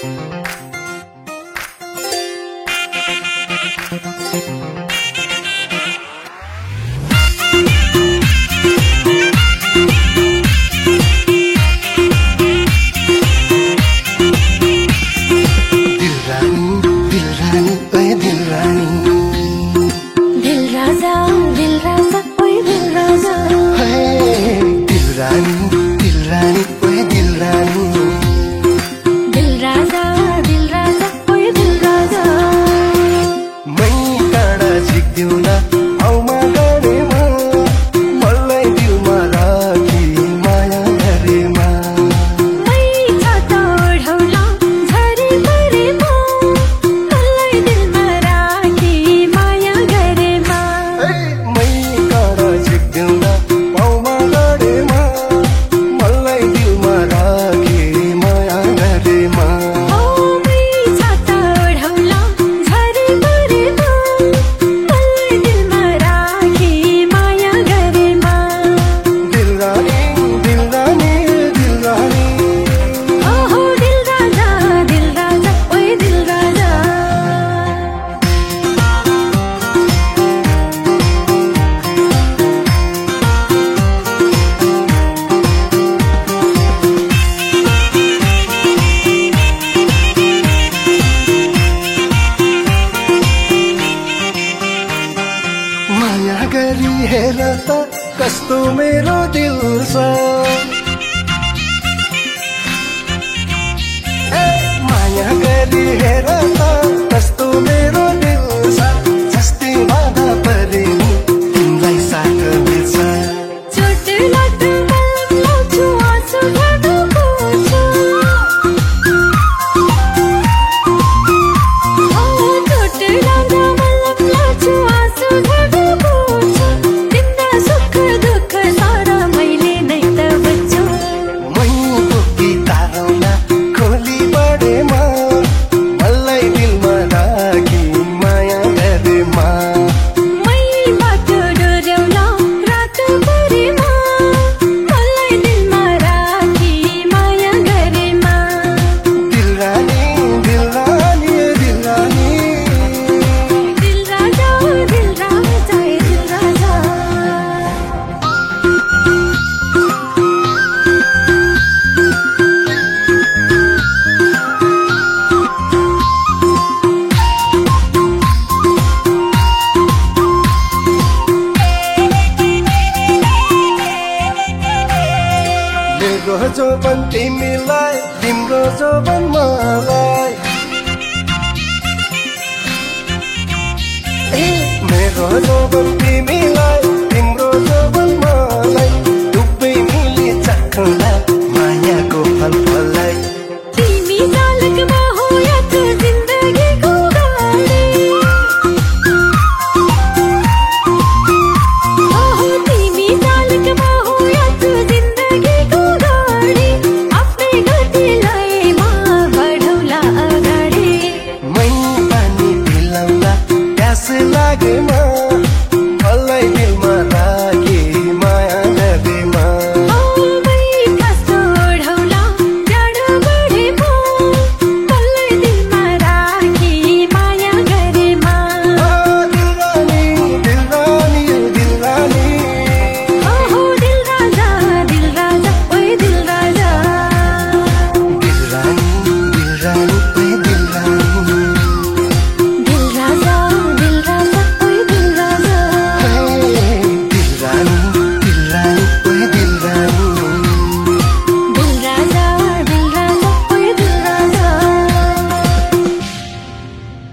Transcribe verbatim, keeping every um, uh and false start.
हेर त कस्तो मेरो दिल छ माया गरी हेर त कस्तो मेरो दिल छ जस्तै बाधा परे तिमीलाई साथ मिल्छ चोट लाग्दा मलाई लाउँछु आँसु ढाडुको छ चोट लाग्दा मलाई लाउँछु आँसु ढाडुको छ तिम्रा सुख दुःख सारा मैले नै त बुझ्छु मै बुकी तारौला खोली बढेमा मलाई दिलमा राखी माया गरेमा मै बाटो डोर्याउला रातभरिमा मलाई दिलमा राखी माया गरेमा दिल रानी दिल रानी दिल रानी दिल राजा दिल राजा दिल राजा मेरो जोबन तिमीलाई तिम्रो जोबन मलाई ए मेरो जोबन तिमीलाई